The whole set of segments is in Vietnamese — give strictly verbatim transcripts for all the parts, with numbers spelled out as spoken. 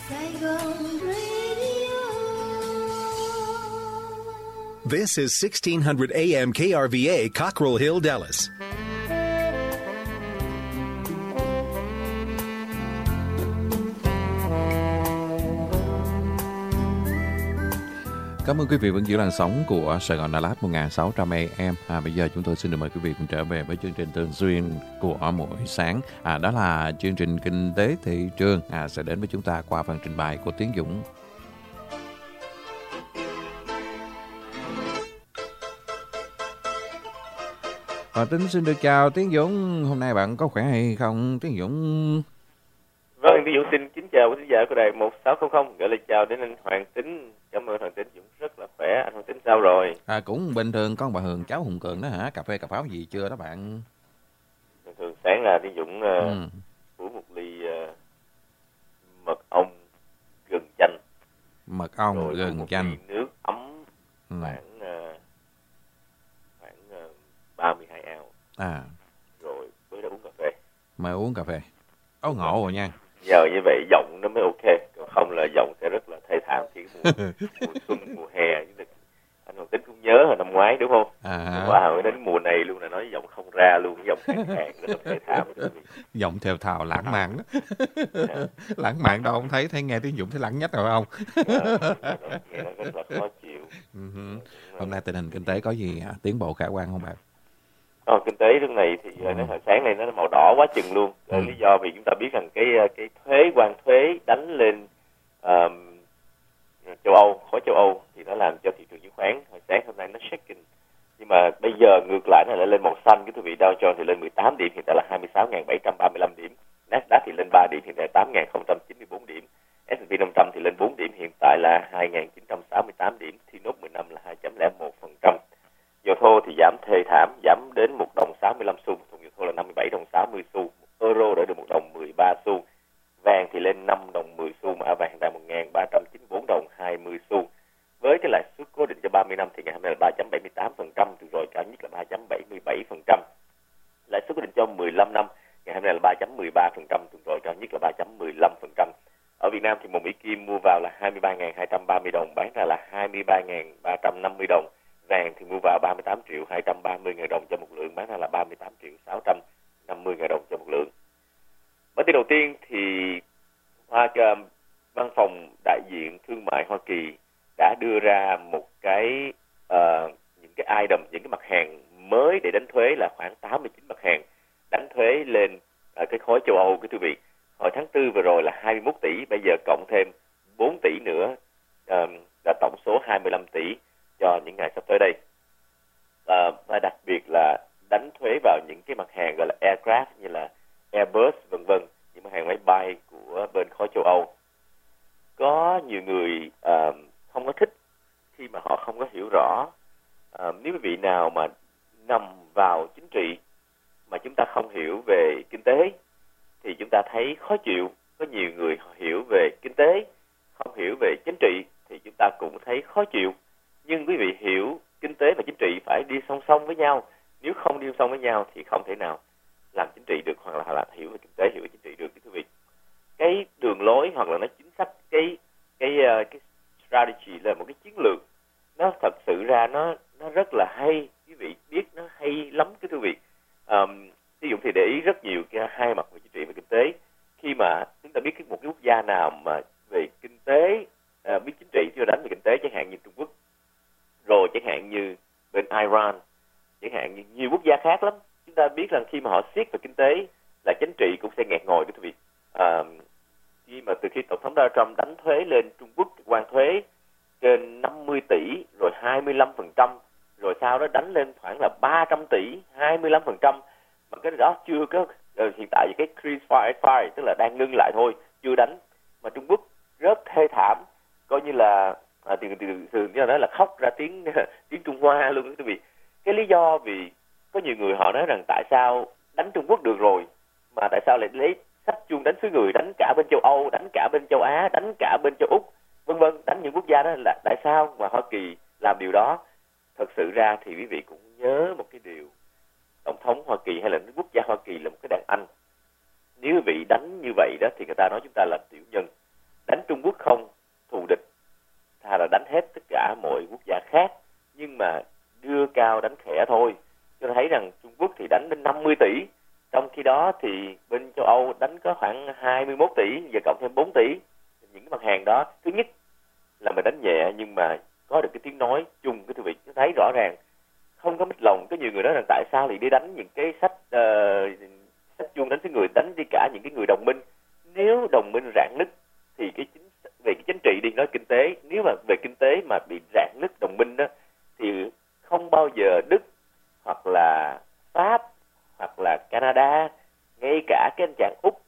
This is sixteen hundred A M K R V A, Cockrell Hill, Dallas. Cảm ơn quý vị vẫn giữ làn sóng của Sài Gòn Đà Lạt một nghìn sáu trăm A M. À, bây giờ chúng tôi xin được mời quý vị cùng trở về với chương trình thường xuyên của mỗi sáng. À, đó là chương trình Kinh tế thị trường à, sẽ đến với chúng ta qua phần trình bày của Tiến Dũng. Và Tính xin được chào Tiến Dũng. Hôm nay bạn có khỏe hay không Tiến Dũng? Vâng, Tiến Dũng xin kính chào quý khán giả của đài một sáu không không. Gửi lời chào đến anh Hoàng Tính. Cảm ơn Hoàng Tính, Dũng rất là khỏe. Anh Hoàng Tính sao rồi? À, cũng bình thường. Con bà Hường cháu Hùng Cường đó hả? Cà phê cà pháo gì chưa đó bạn? Bình thường sáng là Tiến Dũng uh, ừ. uống một ly uh, mật ong gừng chanh. Mật ong rồi gừng chanh. Nước ấm ừ. khoảng uh, khoảng uh, ba mươi hai ounce. À. Rồi mới đã uống cà phê. Mới uống cà phê. Ấu ngộ rồi nha. Nhờ như vậy giọng nó mới ok, còn không là giọng sẽ rất là thê thảm. Thì mùa, mùa xuân, mùa hè, anh Hoàng Tính cũng nhớ hồi năm ngoái đúng không? À. Wow, đến mùa này luôn là nói giọng không ra luôn, giọng khàn khàn rất là thê thảm. Giọng thều thào lãng mạn đó. Yeah. Lãng mạn đâu không thấy, thấy nghe Tiến Dũng thấy lãng nhất rồi không? Yeah, nghe nó rất là khó chịu. Uh-huh. Hôm nay tình hình kinh tế có gì tiến bộ khả quan không bạn? Ờ, kinh tế lúc này thì ừ. hồi sáng nay nó màu đỏ quá chừng luôn. Ừ. Lý do vì chúng ta biết rằng cái cái thuế quan thuế đánh lên uh, châu Âu, khối châu Âu thì nó làm cho thị trường chứng khoán hồi sáng hôm nay nó shaking. Nhưng mà bây giờ ngược lại nó lại lên màu xanh, cái quý vị Dow Jones thì lên mười tám điểm, hiện tại là hai mươi sáu nghìn bảy trăm ba mươi lăm điểm. Nasdaq thì lên ba điểm, hiện tại tám nghìn không trăm chín mươi bốn điểm. ét and pê năm trăm thì lên bốn điểm, hiện tại là hai nghìn chín trăm sáu mươi tám điểm. T nốt mười năm là hai phẩy không một phần trăm. Dầu thô thì giảm thê thảm, giảm đến một đồng sáu mươi lăm xu, thùng dầu thô là năm mươi bảy đồng sáu mươi xu, euro đã được một đồng mười ba xu, vàng thì lên năm đồng mười xu, mã vàng tại một nghìn ba trăm chín mươi bốn đồng hai mươi xu. Với cái lãi suất cố định cho ba mươi năm thì ngày hôm nay là ba phẩy bảy mươi tám phần trăm, từ rồi cao nhất là ba phẩy bảy mươi bảy phần trăm. Lãi suất cố định cho mười lăm năm ngày hôm nay là ba phẩy mười ba phần trăm, từ rồi cao nhất là ba phẩy mười lăm phần trăm. Ở Việt Nam thì một Mỹ Kim mua vào là hai mươi ba nghìn hai trăm ba mươi đồng, bán ra là hai mươi ba nghìn ba trăm năm mươi đồng. Vàng thì mua vào ba mươi tám triệu hai trăm ba mươi ngàn đồng cho một lượng, bán ra là ba mươi tám triệu sáu trăm năm mươi ngàn đồng cho một lượng. Bản tin đầu tiên thì Hoa Văn phòng đại diện thương mại Hoa Kỳ đã đưa ra một cái uh, những cái item, những cái mặt hàng mới để đánh thuế là khoảng tám mươi chín mặt hàng đánh thuế lên uh, cái khối châu Âu. Cái thưa vị, hồi tháng tư vừa rồi là hai mươi mốt tỷ, bây giờ cộng thêm bốn tỷ nữa uh, là tổng số hai mươi lăm tỷ cho những ngày sắp tới đây. À, và đặc biệt là đánh thuế vào những cái mặt hàng gọi là aircraft như là Airbus vân vân, những mặt hàng máy bay của bên khối châu Âu. Có nhiều người à, không có thích khi mà họ không có hiểu rõ. À, nếu quý vị nào mà nằm vào chính trị mà chúng ta không hiểu về kinh tế thì chúng ta thấy khó chịu. Có nhiều người hiểu về kinh tế, không hiểu về chính trị thì chúng ta cũng thấy khó chịu. Nhưng quý vị hiểu kinh tế và chính trị phải đi song song với nhau. Nếu không đi song song với nhau thì không thể nào làm chính trị được, hoặc là, là hiểu về kinh tế, hiểu về chính trị được. Quý vị, cái đường lối hoặc là nó chính sách, cái cái cái strategy là một cái chiến lược, nó thật sự ra nó nó rất là hay. Quý vị biết nó hay lắm cái quý vị. Um, ví dụ thì để ý rất nhiều cái hai mặt về chính trị và kinh tế. Khi mà chúng ta biết một cái quốc gia nào mà về kinh tế uh, biết chính trị chưa đánh về kinh tế, chẳng hạn như Trung Quốc, rồi chẳng hạn như bên Iran, chẳng hạn như nhiều quốc gia khác lắm, chúng ta biết rằng khi mà họ siết về kinh tế là chính trị cũng sẽ nghẹt ngồi. Cái việc à, khi mà từ khi tổng thống Donald Trump đánh thuế lên Trung Quốc, quan thuế trên năm mươi tỷ rồi hai mươi lăm phần trăm, rồi sau đó đánh lên khoảng là ba trăm tỷ hai mươi lăm phần trăm, mà cái đó chưa có uh, hiện tại cái ceasefire, tức là đang ngưng lại thôi, chưa đánh, mà Trung Quốc rất thê thảm, coi như là À, từ từ từ như nói là khóc ra tiếng tiếng Trung Hoa luôn. Quý vị, cái lý do vì có nhiều người họ nói rằng tại sao đánh Trung Quốc được rồi mà tại sao lại lấy sách chuông đánh xứ người, đánh cả bên châu Âu, đánh cả bên châu Á, đánh cả bên châu Úc vân vân, đánh những quốc gia đó, là tại sao mà Hoa Kỳ làm điều đó? Thật sự ra thì quý vị cũng nhớ một cái điều, tổng thống Hoa Kỳ hay là quốc gia Hoa Kỳ là một cái đàn anh. Nếu quý vị đánh như vậy đó thì người ta nói chúng ta là tiểu nhân. Đánh Trung Quốc mà có được cái tiếng nói chung, cái thư viện thấy rõ ràng không có mít lòng. Có nhiều người nói rằng tại sao thì đi đánh những cái sách uh, sách chuông đánh tiếng người, đánh đi cả những cái người đồng minh. Nếu đồng minh rạn nứt thì cái chính về cái chính trị đi, nói kinh tế, nếu mà về kinh tế mà bị rạn nứt đồng minh đó thì không bao giờ Đức hoặc là Pháp hoặc là Canada, ngay cả cái anh chàng Úc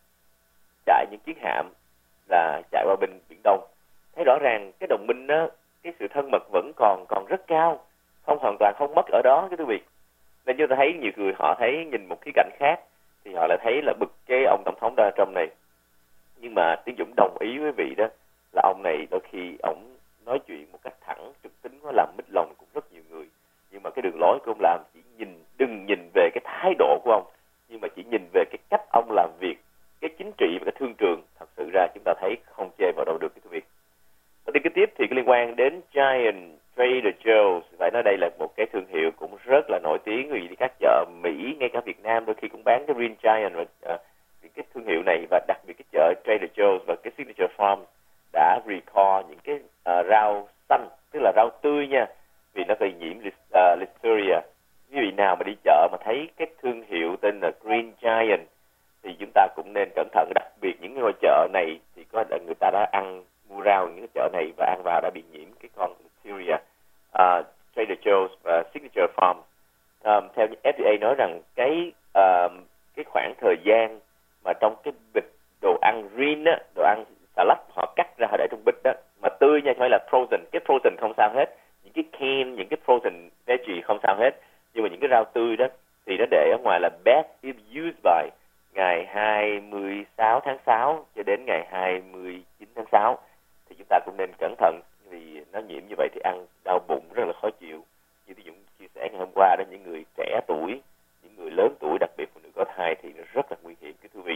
chạy những chiến hạm là chạy qua bên Biển Đông. Thấy rõ ràng cái đồng minh đó, cái sự thân mật vẫn còn còn rất cao, không hoàn toàn không mất ở đó cái thứ việc. Nên chúng ta thấy nhiều người họ thấy nhìn một cái cảnh khác thì họ lại thấy là bực cái ông tổng thống Donald Trump này. Nhưng mà Tiến Dũng đồng ý với vị đó là ông này đôi khi ông nói chuyện một cách thẳng trực tính, nó làm mít lòng cũng rất nhiều người. Nhưng mà cái đường lối của ông làm chỉ nhìn, đừng nhìn về cái thái độ của ông, nhưng mà chỉ nhìn về cái cách ông làm việc, cái chính trị và cái thương trường. Thật sự ra chúng ta thấy không chê vào đâu được cái việc. Và tin kế tiếp thì liên quan đến Giant Trader Joe's, phải nói đây là một cái thương hiệu cũng rất là nổi tiếng, vì các chợ Mỹ, ngay cả Việt Nam đôi khi cũng bán cái Green Giant và uh, cái thương hiệu này, và đặc biệt cái chợ Trader Joe's và cái Signature Farm đã recall những cái uh, rau xanh, tức là rau tươi nha, vì nó bị nhiễm uh, Listeria. Quý vị nào mà đi chợ mà thấy cái thương hiệu tên là Green Giant thì chúng ta cũng nên cẩn thận, đặc biệt những ngôi chợ này thì có người ta đã ăn mua rau những cái chợ này và ăn vào đã bị nhiễm cái con Listeria. Uh, Trader Joe's và Signature Farm, um, theo F D A nói rằng cái uh, cái khoảng thời gian mà trong cái bịch đồ ăn green á, đồ ăn xà lách họ cắt ra họ để trong bịch đó mà tươi nha, chứ không phải là frozen. Cái frozen không sao hết, những cái can, những cái frozen veggie không sao hết, nhưng mà những cái rau tươi đó thì nó để ở ngoài là best if used by ngày hai mươi sáu tháng sáu cho đến ngày hai mươi chín tháng sáu thì chúng ta cũng nên cẩn thận, vì nó nhiễm như vậy thì ăn đau bụng rất là khó chịu. Như Tí Dũng chia sẻ ngày hôm qua đó, những người trẻ tuổi, những người lớn tuổi, đặc biệt phụ nữ có thai thì nó rất là nguy hiểm cái thưa quý vị.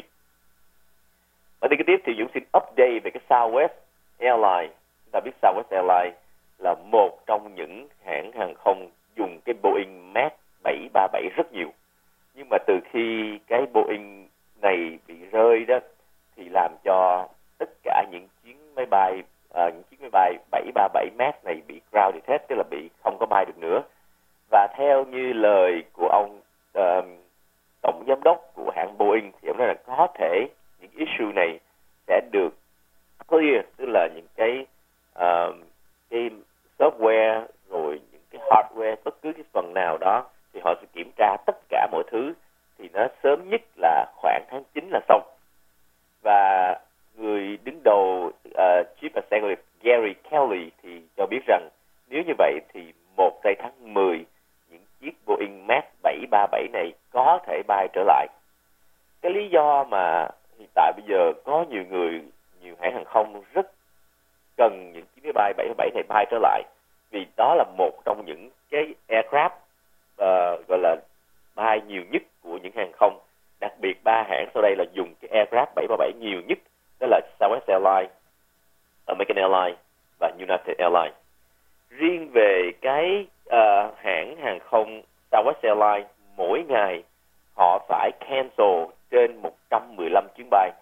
Ở đây cái tiếp thì Dũng xin update về cái Southwest Airlines. Chúng ta biết Southwest Airlines là một trong những hãng hàng không dùng cái Boeing Max bảy ba bảy rất nhiều. Nhưng mà từ khi cái Boeing này bị rơi đó thì làm cho tất cả những chuyến máy bay uh, những chuyến máy bay bảy ba bảy Max này bị grounded hết, tức là bị không có bay được nữa. Và theo như lời của ông uh, tổng giám đốc của hãng Boeing thì ông nói là có thể những issue này sẽ được clear, tức là những cái uh, cái software rồi những cái hardware, bất cứ cái phần nào đó thì họ sẽ kiểm tra tất cả mọi thứ, thì nó sớm nhất là khoảng tháng chín là xong. Và người đứng đầu uh, Chief Executive Gary Kelly thì cho biết rằng nếu như vậy thì một tây tháng mười những chiếc Boeing Max bảy ba bảy này có thể bay trở lại. Cái lý do mà hiện tại bây giờ có nhiều người, nhiều hãng hàng không rất cần những chiếc máy bay bảy ba bảy này bay trở lại, vì đó là một trong những cái aircraft uh, gọi là bay nhiều nhất của những hàng không. Đặc biệt ba hãng sau đây là dùng cái aircraft bảy ba bảy nhiều nhất, đó là Southwest Airlines, American Airlines và United Airlines. Riêng về cái uh, hãng hàng không Southwest Airlines, mỗi ngày họ phải cancel trên một trăm mười lăm chuyến bay.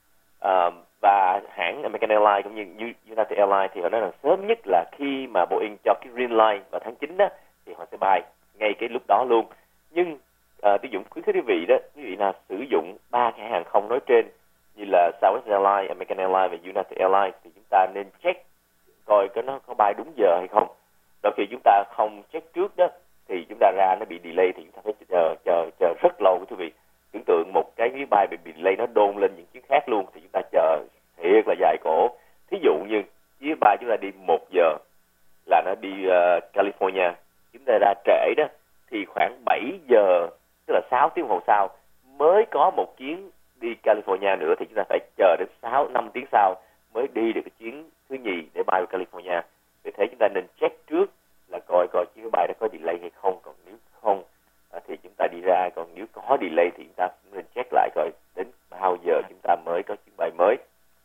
Uh, và hãng American Airlines cũng như United Airlines thì họ nói rằng sớm nhất là khi mà Boeing cho cái green light vào tháng chín đó thì họ sẽ bay ngay cái lúc đó luôn. Nhưng uh, Tí Dũng khuyến khích quý vị đó, quý vị nào sử dụng ba cái hàng không nói trên như là Southwest Airlines, American Airlines và United Airlines thì chúng ta nên check coi cái nó có bay đúng giờ hay không. Đôi khi chúng ta không check trước đó thì chúng ta ra nó bị delay thì chúng ta phải chờ chờ chờ rất lâu quý vị. Tưởng tượng một cái máy bay bị delay nó đôn lên những chuyến khác luôn thì chúng ta chờ thiệt là dài cổ. Thí dụ như chuyến bay chúng ta đi một giờ là nó đi uh, California, chúng ta ra trễ đó thì khoảng bảy giờ, tức là sáu tiếng hồ sau mới có một chuyến đi California nữa, thì chúng ta phải chờ đến sáu năm tiếng sau mới đi được cái chuyến thứ nhì để bay vào California. Vì thế chúng ta nên check trước là coi coi chuyến bay đó có delay hay không, còn nếu không à, thì chúng ta đi ra, còn nếu có delay thì chúng ta cũng nên check lại coi đến bao giờ chúng ta mới có chuyến bay mới.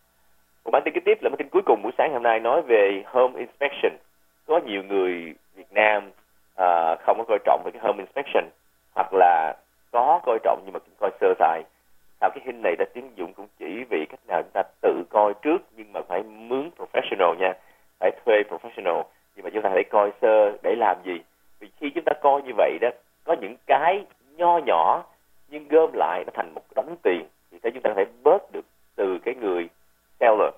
Một bản tin kế tiếp là bản tin cuối cùng buổi sáng hôm nay nói về home inspection. Có nhiều người Việt Nam à, không có coi trọng về cái home inspection, hoặc là có coi trọng nhưng mà cũng coi sơ sài. Sau cái hình này đã Tiến Dũng cũng chỉ vì cách nào chúng ta tự coi trước nhưng mà phải mướn professional nha. phải thuê professional, nhưng mà chúng ta hãy coi sơ để làm gì. Vì khi chúng ta coi như vậy đó, có những cái nho nhỏ nhưng gom lại nó thành một đống tiền, thì thế chúng ta phải bớt được từ cái người seller.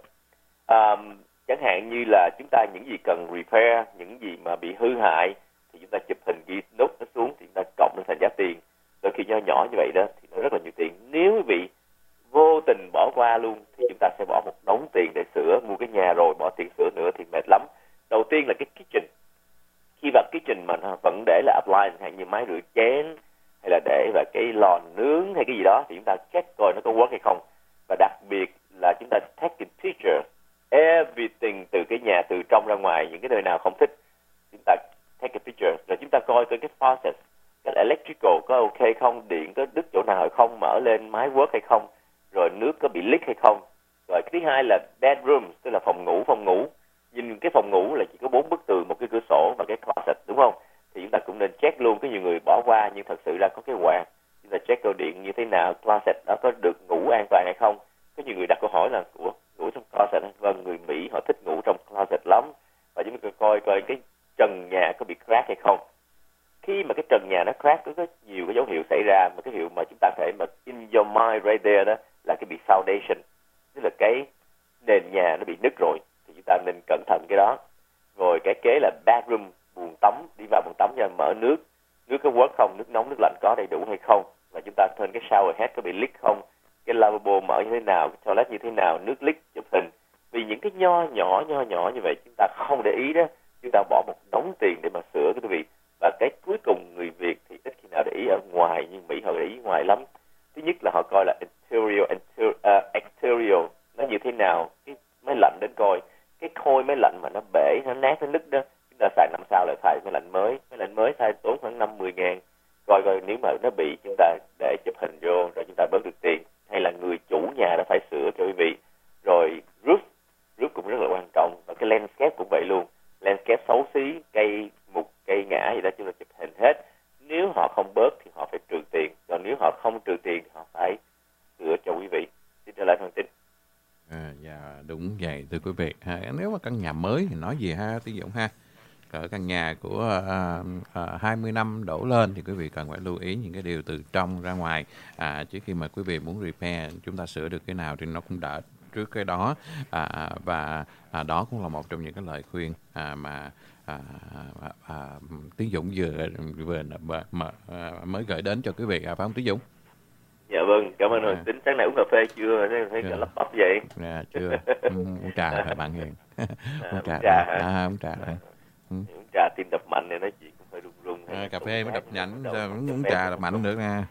Um, chẳng hạn như là chúng ta những gì cần repair, những gì mà bị hư hại thì chúng ta chụp hình ghi nốt nó xuống thì chúng ta cộng lên thành giá tiền. Đôi khi nho nhỏ như vậy đó thì nó rất là nhiều tiền. Nếu quý vị vô tình bỏ qua luôn thì chúng ta sẽ bỏ một đống tiền để sửa, mua cái nhà rồi bỏ tiền sửa nữa thì mệt lắm. Đầu tiên là cái kitchen. Khi vào kitchen mà nó vẫn để là appliance hay như máy rửa chén hay là để là cái lò nướng hay cái gì đó thì chúng ta check coi nó có work hay không. Và đặc biệt là chúng ta take a picture everything từ cái nhà từ trong ra ngoài, những cái nơi nào không thích chúng ta take a picture, rồi chúng ta coi coi cái process, cái electrical có ok không, điện có đứt chỗ nào hay không, mở lên máy work hay không, rồi nước có bị leak hay không. Rồi cái thứ hai là bedroom, tức là phòng ngủ. Phòng ngủ nhìn cái phòng ngủ là chỉ có bốn bức tường, một cái cửa sổ và cái closet, đúng không? Thì chúng ta cũng nên check luôn. Cái nhiều người bỏ qua nhưng thật sự là có cái quạt, chúng ta check coi điện như thế nào, closet đó có được ngủ an toàn hay không. Có nhiều người đặt câu hỏi là của ngủ trong closet. Vâng, người Mỹ họ thích ngủ trong closet lắm. Và chúng ta coi coi cái trần nhà có bị crack hay không. Khi mà cái trần nhà nó crack, có rất nhiều cái dấu hiệu xảy ra, mà cái hiệu mà chúng ta thể mà in your mind right there đó là cái bị foundation, tức là cái nền nhà nó bị nứt rồi, thì chúng ta nên cẩn thận cái đó. Rồi cái kế là bathroom, buồng tắm, đi vào buồng tắm cho mở nước, nước có work không, nước nóng nước lạnh có đầy đủ hay không, và chúng ta thêm cái shower head có bị leak không, cái lavabo mở như thế nào, cái toilet như thế nào, nước leak chụp hình. Vì những cái nho nhỏ nho nhỏ như vậy chúng ta không để ý đó, chúng ta bỏ một đống tiền để mà sửa cái quý vị. Và cái cuối cùng người Việt thì ít khi nào để ý ở ngoài, nhưng Mỹ họ để ý ngoài lắm. Thứ nhất là họ coi là interior, interior uh, exterior nó như thế nào, cái máy lạnh đến coi cái khôi máy lạnh mà nó bể, nó nát, nó nứt đó, chúng ta xài năm sao lại xài máy lạnh mới. Máy lạnh mới xài tốn khoảng năm mười ngàn. Coi coi nếu mà nó bị, chúng ta để chụp hình vô rồi chúng ta bớt được tiền. Hay là người chủ nhà đã phải sửa cho quý vị. Rồi roof, roof cũng rất là quan trọng. Và cái landscape cũng vậy luôn. Landscape xấu xí, cây mục, cây ngã gì đó chúng ta chụp hình hết. Nếu họ không bớt thì họ phải trừ tiền. Còn nếu họ không trừ tiền thì họ phải sửa cho quý vị. Xin trở lại thông tin. À, dạ đúng vậy thưa quý vị. À, nếu mà căn nhà mới thì nói gì ha, Tiến Dũng ha. Ở căn nhà của à, à, hai mươi năm đổ lên thì quý vị cần phải lưu ý những cái điều từ trong ra ngoài. À, trước khi mà quý vị muốn repair, chúng ta sửa được cái nào thì nó cũng đã trước cái đó. À, và à, đó cũng là một trong những cái lời khuyên à, mà à, à, à, Tiến Dũng vừa vừa mà, à, mới gửi đến cho quý vị, à, phải không Tiến Dũng? Dạ vâng, cảm ơn à. Hoàng Tính. Sáng nay uống cà phê chưa? Thấy cả lắp bắp vậy. Dạ chưa. Uống trà hả bạn Hiền? Uống trà. trà à, à, uống trà. À. Ừ. Uống trà tim đập mạnh này nói chuyện cũng hơi run run. À, cà phê mới đập nhanh, uống trà đập mạnh được nè.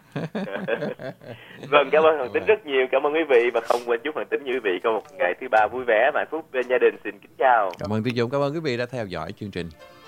Vâng, cảm ơn Hoàng Tính rất nhiều. Cảm ơn quý vị, và không quên chúc Hoàng Tính như quý vị có một ngày thứ ba vui vẻ và hạnh phúc bên gia đình. Xin kính chào. Cảm ơn Tiến Dũng, cảm ơn quý vị đã theo dõi chương trình.